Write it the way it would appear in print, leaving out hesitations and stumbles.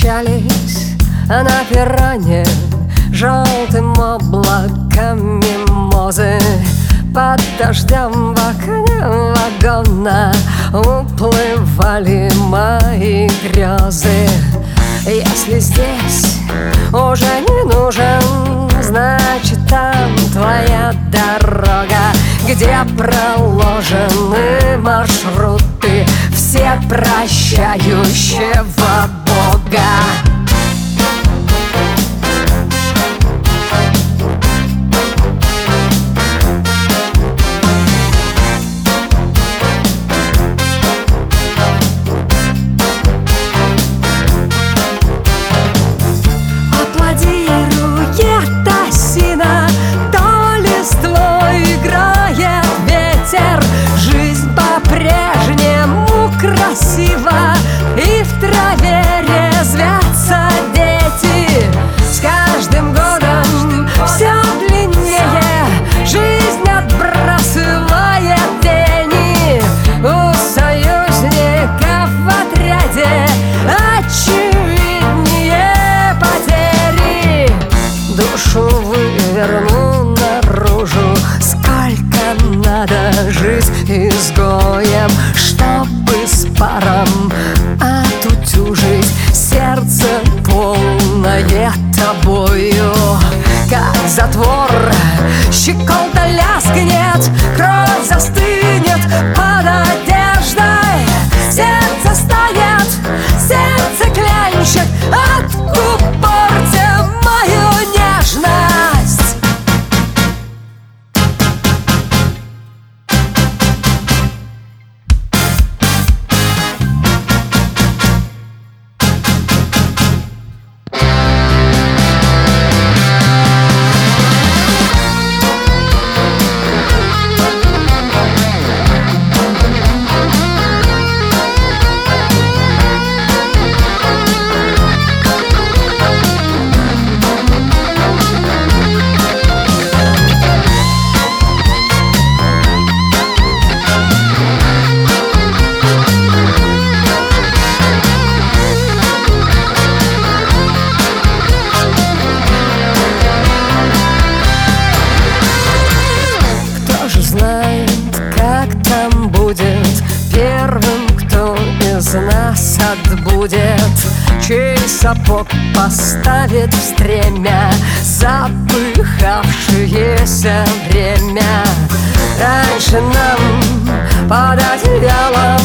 Мчались на пиране желтым облаком мимозы. Под дождем в окне вагона уплывали мои грезы. Если здесь уже не нужен, значит там твоя дорога, где проложены маршруты все прощающего Бога. Красиво, и в траве резвятся дети. С каждым годом все длиннее жизнь отбрасывает тени. У союзников в отряде очевиднее потери. Душу выверну наружу, сколько надо жить изгоем, чтобы с паром отутюжить сердце, полное тобою. Как затвор, щеколда лязгнет, кровь застынет под одеждой. Сердце станет, сердце клянчит, откупорьте мою нежность. Первым, кто из нас отбудет, чей сапог поставит в стремя запыхавшееся время. Раньше нам под одеялом